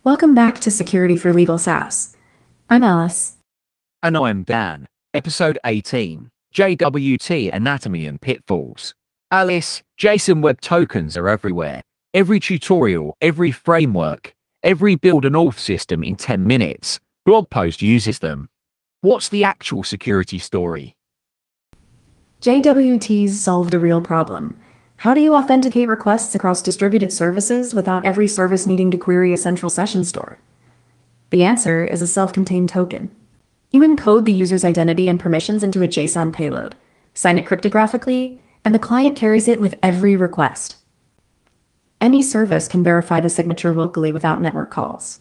Welcome back to Security for Legal SaaS. I'm Alice. And I'm Dan. Episode 18, JWT Anatomy and Pitfalls. Alice, JSON Web Tokens are everywhere. Every tutorial, every framework, every build an auth system in 10 minutes, blog post uses them. What's the actual security story? JWTs solved a real problem. How do you authenticate requests across distributed services without every service needing to query a central session store? The answer is a self-contained token. You encode the user's identity and permissions into a JSON payload, sign it cryptographically, and the client carries it with every request. Any service can verify the signature locally without network calls.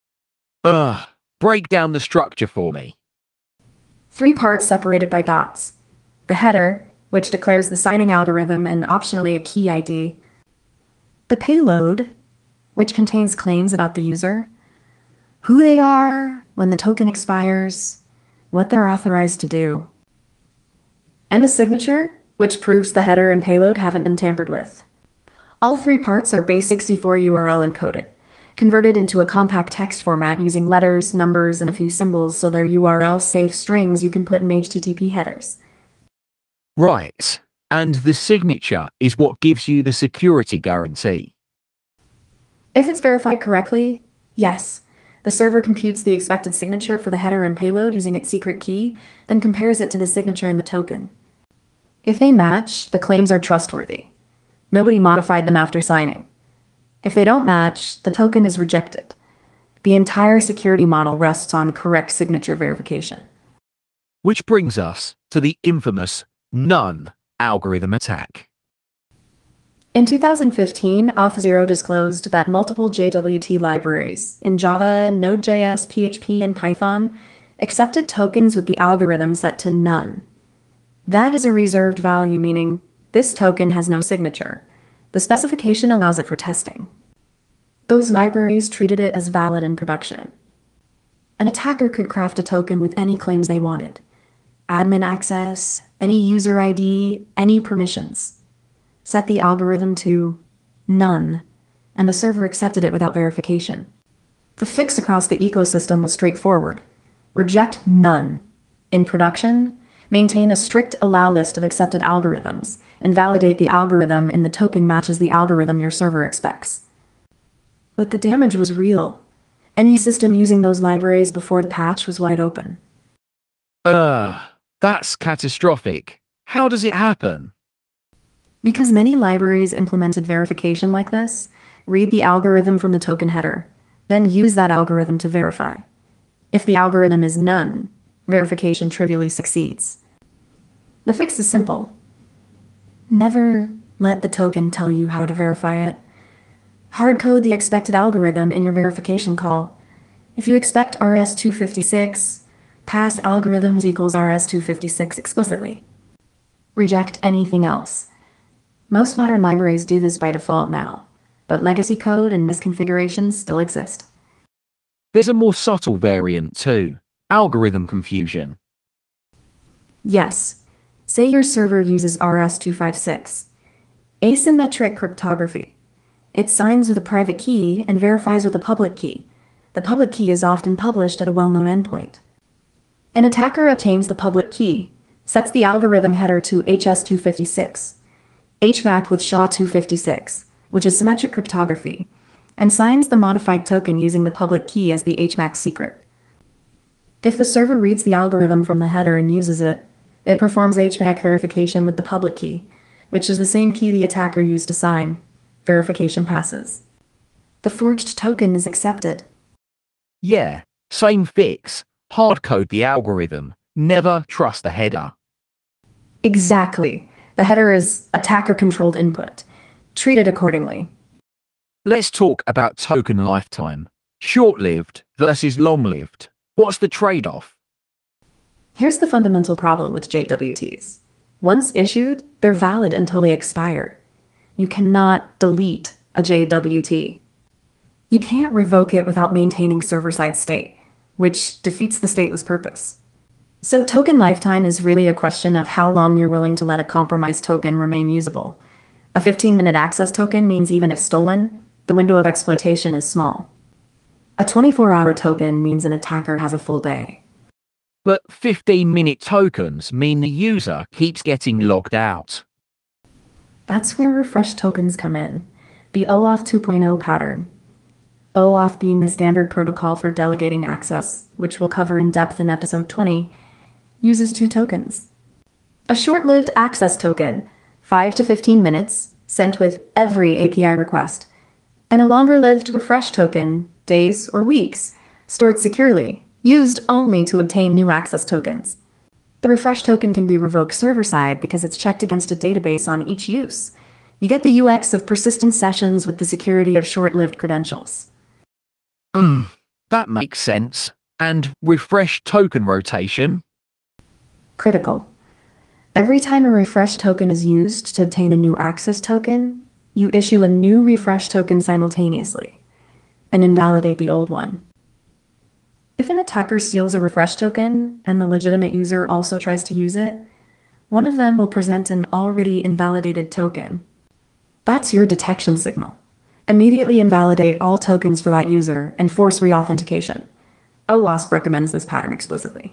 Break down the structure for me. 3 parts separated by dots. The header, which declares the signing algorithm and optionally a key ID. The payload, which contains claims about the user, who they are, when the token expires, what they're authorized to do. And the signature, which proves the header and payload haven't been tampered with. All 3 parts are base64 URL encoded, converted into a compact text format using letters, numbers, and a few symbols so they're URL-safe strings you can put in HTTP headers. Right. And the signature is what gives you the security guarantee. If it's verified correctly, yes. The server computes the expected signature for the header and payload using its secret key, then compares it to the signature in the token. If they match, the claims are trustworthy. Nobody modified them after signing. If they don't match, the token is rejected. The entire security model rests on correct signature verification. Which brings us to the infamous none algorithm attack. In 2015, Auth0 disclosed that multiple JWT libraries in Java, Node.js, PHP, and Python accepted tokens with the algorithm set to none. That is a reserved value, meaning this token has no signature. The specification allows it for testing. Those libraries treated it as valid in production. An attacker could craft a token with any claims they wanted. Admin access, any user ID, any permissions. Set the algorithm to none, and the server accepted it without verification. The fix across the ecosystem was straightforward. Reject none. In production, maintain a strict allow list of accepted algorithms, and validate the algorithm in the token matches the algorithm your server expects. But the damage was real. Any system using those libraries before the patch was wide open. That's catastrophic. How does it happen? Because many libraries implemented verification like this, read the algorithm from the token header, then use that algorithm to verify. If the algorithm is none, verification trivially succeeds. The fix is simple. Never let the token tell you how to verify it. Hardcode the expected algorithm in your verification call. If you expect RS-256, pass algorithms equals RS-256 explicitly. Reject anything else. Most modern libraries do this by default now, but legacy code and misconfigurations still exist. There's a more subtle variant too, algorithm confusion. Yes. Say your server uses RS-256, asymmetric cryptography. It signs with a private key and verifies with a public key. The public key is often published at a well-known endpoint. An attacker obtains the public key, sets the algorithm header to HS-256, HMAC with SHA-256, which is symmetric cryptography, and signs the modified token using the public key as the HMAC secret. If the server reads the algorithm from the header and uses it, it performs HMAC verification with the public key, which is the same key the attacker used to sign. Verification passes. The forged token is accepted. Yeah, same fix. Hardcode the algorithm. Never trust the header. Exactly. The header is attacker-controlled input. Treat it accordingly. Let's talk about token lifetime. Short-lived versus long-lived. What's the trade-off? Here's the fundamental problem with JWTs. Once issued, they're valid until they expire. You cannot delete a JWT. You can't revoke it without maintaining server-side state, which defeats the stateless purpose. So token lifetime is really a question of how long you're willing to let a compromised token remain usable. A 15-minute access token means even if stolen, the window of exploitation is small. A 24-hour token means an attacker has a full day. But 15-minute tokens mean the user keeps getting logged out. That's where refresh tokens come in. The OAuth 2.0 pattern. OAuth being the standard protocol for delegating access, which we'll cover in depth in episode 20, uses two tokens. A short-lived access token, 5 to 15 minutes, sent with every API request, and a longer-lived refresh token, days or weeks, stored securely, used only to obtain new access tokens. The refresh token can be revoked server-side because it's checked against a database on each use. You get the UX of persistent sessions with the security of short-lived credentials. That makes sense. And refresh token rotation? Critical. Every time a refresh token is used to obtain a new access token, you issue a new refresh token simultaneously and invalidate the old one. If an attacker steals a refresh token and the legitimate user also tries to use it, one of them will present an already invalidated token. That's your detection signal. Immediately invalidate all tokens for that user and force reauthentication. OWASP recommends this pattern explicitly.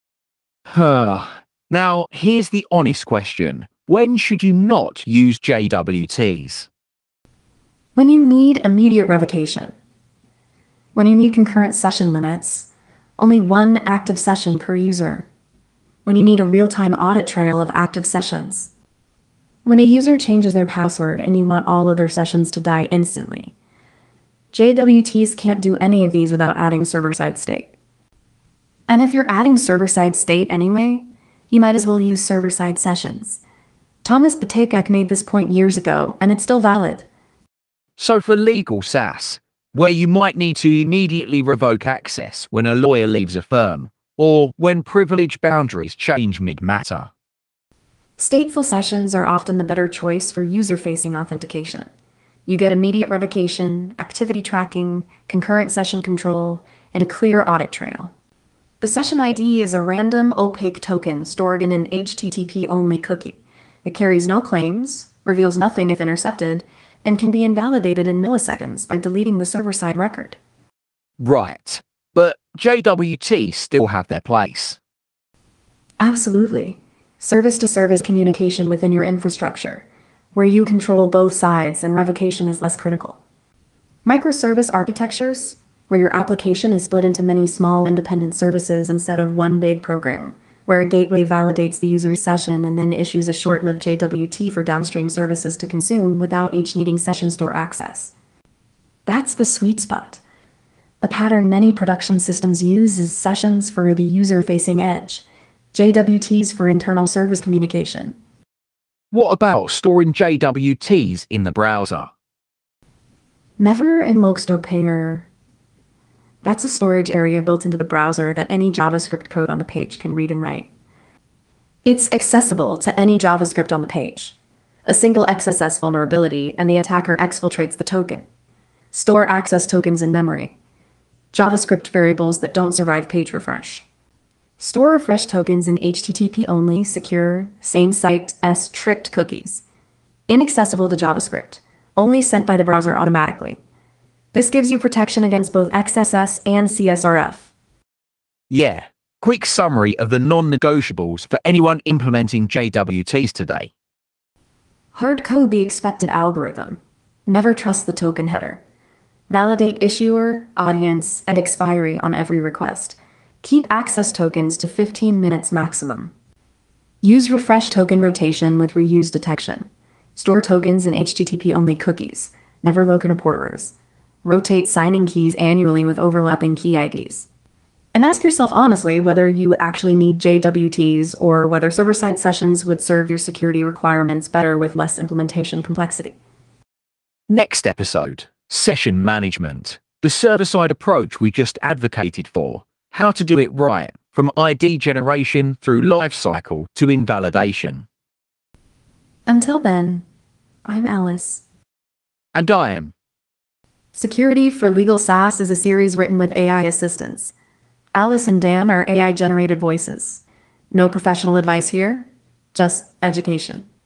Now, here's the honest question. When should you not use JWTs? When you need immediate revocation. When you need concurrent session limits, only one active session per user. When you need a real-time audit trail of active sessions. When a user changes their password and you want all other sessions to die instantly. JWTs can't do any of these without adding server-side state. And if you're adding server-side state anyway, you might as well use server-side sessions. Thomas Patekak made this point years ago, and it's still valid. So for legal SaaS, where you might need to immediately revoke access when a lawyer leaves a firm, or when privilege boundaries change mid-matter. Stateful sessions are often the better choice for user-facing authentication. You get immediate revocation, activity tracking, concurrent session control, and a clear audit trail. The session ID is a random opaque token stored in an HTTP-only cookie. It carries no claims, reveals nothing if intercepted, and can be invalidated in milliseconds by deleting the server-side record. Right, but JWTs still have their place. Absolutely. Service-to-service communication within your infrastructure, where you control both sides and revocation is less critical. Microservice architectures, where your application is split into many small independent services instead of one big program, where a gateway validates the user's session and then issues a short-lived JWT for downstream services to consume without each needing session store access. That's the sweet spot. The pattern many production systems use is sessions for the user-facing edge, JWTs for internal service communication. What about storing JWTs in the browser? Never invoked Dopanger. That's a storage area built into the browser that any JavaScript code on the page can read and write. It's accessible to any JavaScript on the page. A single XSS vulnerability and the attacker exfiltrates the token. Store access tokens in memory. JavaScript variables that don't survive page refresh. Store refresh tokens in HTTP-only, secure, same-site, strict cookies. Inaccessible to JavaScript, only sent by the browser automatically. This gives you protection against both XSS and CSRF. Yeah, quick summary of the non-negotiables for anyone implementing JWTs today. Hard code the expected algorithm. Never trust the token header. Validate issuer, audience, and expiry on every request. Keep access tokens to 15 minutes maximum. Use refresh token rotation with reuse detection. Store tokens in HTTP-only cookies. Never local reporters. Rotate signing keys annually with overlapping key IDs. And ask yourself honestly whether you actually need JWTs or whether server-side sessions would serve your security requirements better with less implementation complexity. Next episode, Session Management. The server-side approach we just advocated for. How to do it right, from ID generation through lifecycle to invalidation. Until then, I'm Alice. And I am. Security for Legal SaaS is a series written with AI assistants. Alice and Dan are AI-generated voices. No professional advice here, just education.